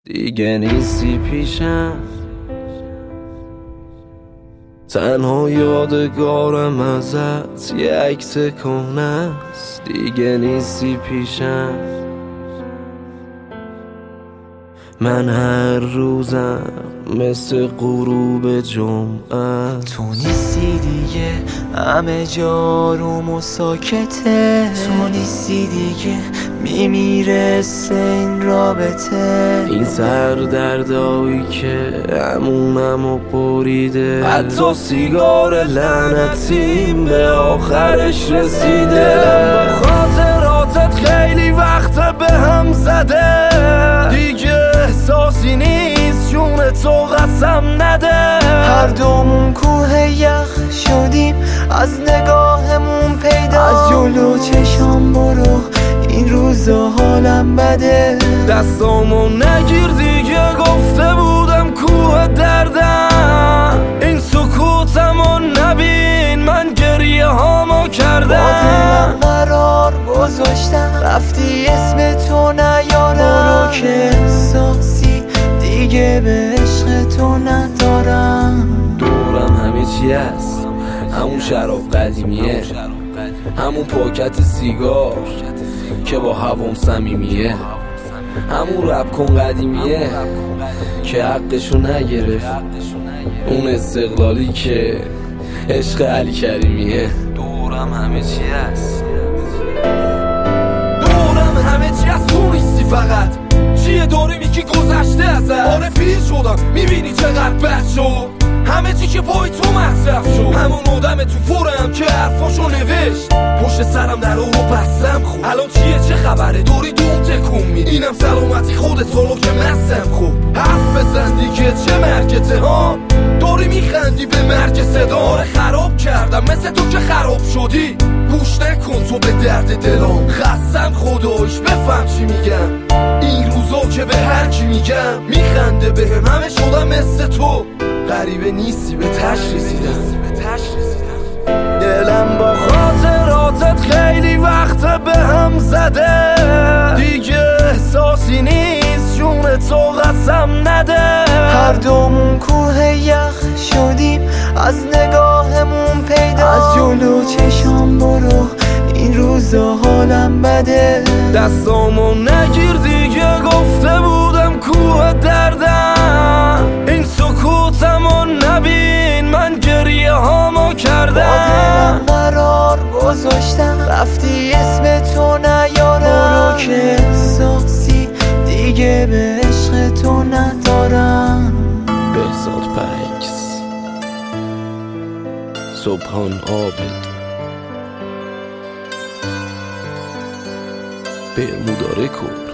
دیگه نیستی پیشم، تنها یادگارم ازت یه عکس کهنه است. دیگه نیستی پیشم، من هر روزم مثل غروب جمعه. تو نیستی دیگه، همه جا روم و ساکته. تو نیستی دیگه، میمیره این رابطه. این سردردایی که همونمو بریده، حتی سیگار لعنتیم به آخرش رسیده. دلم با خاطراتت خیلی وقت به هم زده، دیگه احساسی نیست جون تو قسم نده. هر دومون کوه یخ شدیم، از نگاهمون پیدا. از جلو چشام برو، این روزا حالم بده. دستامو نگیر دیگه، گفته بودم کوه دردم. این سکوتمو نبین، من گریه هامو کردم. با دلم قرار گذاشتم، رفتی اسم تو نیارم. برو که احساسی دیگه به عشق تو ندارم. دورم همه چی هست، همون شراب قدیمیه، همون پاکت سیگار که با هوام صمیمیه، همون رپ کن قدیمیه که حقشو نگرفت، اون استقلالی که عشق علی کریمیه. دورم همه چی هست، دورم همه چی هست، تو نیستی فقط. چیه داری میگی گذشته ازت؟ آره پیر شدم، میبینی چقدر بد شد همه چی که پای تو مصرف شد. همون آدم تو فورم که حرفاشو نوشت، پشت سرم در رو بستم. خوب الان چیه، چه خبره؟ داری دوم تکون میدی، اینم سلامتی خودت حالا که مستم. خوب حرف بزن دیگه، چه مرگته ها؟ داری میخندی به مرگ صدا. آره خراب کردم مثل تو که خراب شدی، گوش نکن تو به درد دلام. خستم خدایش بفهم چی میگم، این روزا که به هر کی میگم میخنده بهم. همه شدم مثل تو، غریبه نیستی به تش رسیدم. دلم با خاطراتت خیلی وقت به هم زده، دیگه احساسی نیست جون تو قسم نده. هر دومون کوه یخ شدیم، از نگاهمون پیدا. از جلو چشام برو، این روزا حالم بده. دستامو نگیر دیگه، گفته بودم کوه دردم. این سکوتمو نبین، من گریه هامو کردم. با دلم قرار گذاشتم، رفتی اسم تو نیارم. برو که احساسی دیگه به عشق تو ندارم. بهزاد پرکس، سبحان عابد، به مدارکو